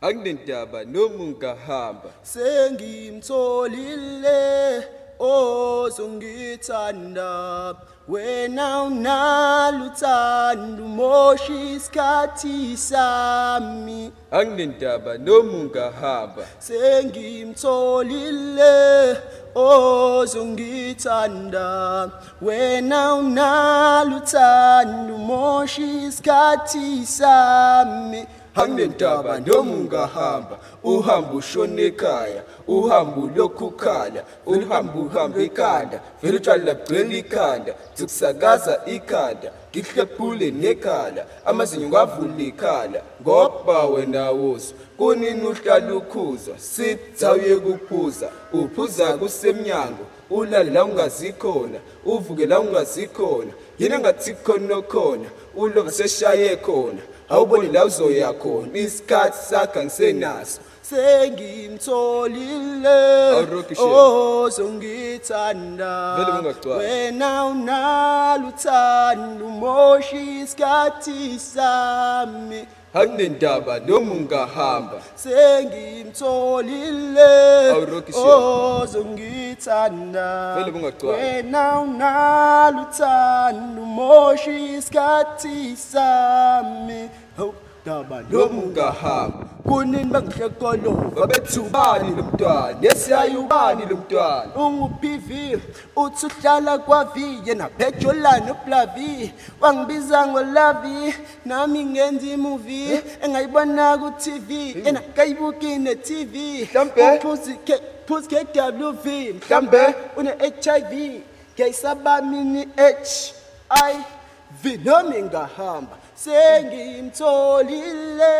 Anginendaba noma ungahamba sengimtholile ozongithanda wena unaluthando umosha isikhathi sami Anginendaba noma ungahamba sengimtholile ozongithanda wena unaluthando umosha isikhathi sami Anginendaba noma ungahamba uhambo ushona ekhaya uhambo lokhukhala uhambo ikhanda vele utshwala bugcwele ikhanda zikusakaza ikhanda ngihlephule nekhala amazinyo ngavula ikhala ngoba wena wosu kunini uhlala ukhuzwa sithaye kuphuza uphuza kusemnyango ulala la ungazikhona uvuke la ungazikhona yena ngathi khona ulova seshaye khona awuboni la uzoya khona isikhathi sakhe ngisenaso sengimtholile ozongithanda wena unaluthando umosha isikhathi sami Anginendaba noma ungahamba sengimtholile ozongithanda wena unaluthando umosha isikhathi sami daba noma ungahamba kunini bangihlekolo babethubani lo mntwana nesiyayubani lo mntwana ungu-PV uthi uhlala kwavi yena pejolani uplavi wangibiza ngolavi nami ngenza imovie engayibona ku-TV yena kayibuki ne-TV uphuzi KWV mhlambe une-HIV ngiyayisabamini HIV noma ingahamba sengimtholile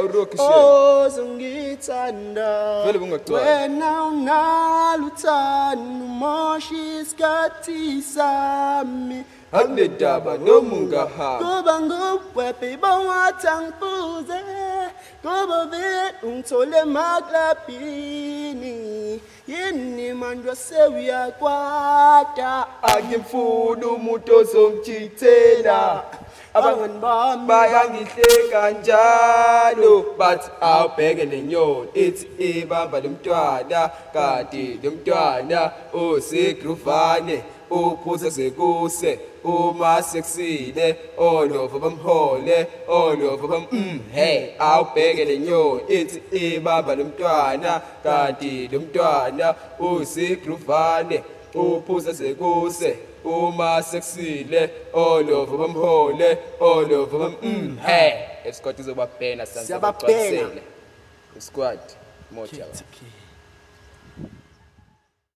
ozongithanda wena unaluthando umosha isikhathi sami Anginendaba noma ungahamba kuba ngubwebhe bongathi angifuze kuba vele ungithole emaklabhini yini manje sewuyakwata angifuni umuntu ozongithithela abangani bami bayangihleka njalo but awubheke lenyoni ithi ibamba lo mntwana kanti lo mntwana usigruvane uphuza sekuse uma sekusile olova bamhole olova hey awubheke lenyoni ithi ibamba lo mntwana kanti lo mntwana usigruvane uphuza sekuse uma sekusile olova bamhole olova hey esquad izobabhena siyababhena squad moja